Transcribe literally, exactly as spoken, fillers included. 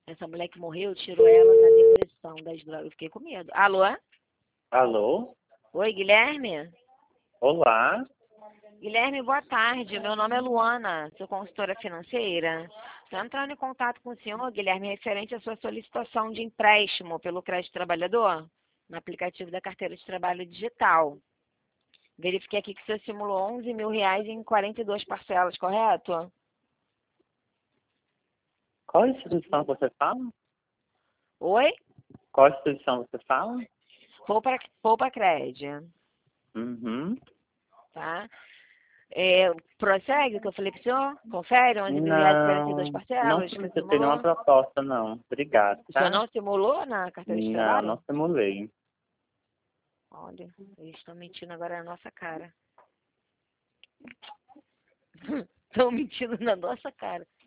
Essa mulher que morreu tirou ela da depressão, das drogas. Eu fiquei com medo. Alô? Alô? Oi, Guilherme? Olá? Guilherme, boa tarde. Meu nome é Luana, sou consultora financeira. Estou entrando em contato com o senhor, Guilherme, referente à sua solicitação de empréstimo pelo crédito trabalhador no aplicativo da carteira de trabalho digital. Verifiquei aqui que o senhor simulou onze mil reais em quarenta e duas parcelas, correto? Qual instituição você fala? Oi? Qual instituição você fala? Poupa, Poupa Cred, Uhum. tá? É, prossegue o que eu falei para o senhor? Confere, onze mil reais em quarenta e duas Não, não parcelas que você solicitei nenhuma simulou? proposta, não. Obrigado, O senhor tá? não simulou na carteira de Não, trabalho? não simulei. Olha, eles estão mentindo agora na nossa cara. Estão mentindo na nossa cara.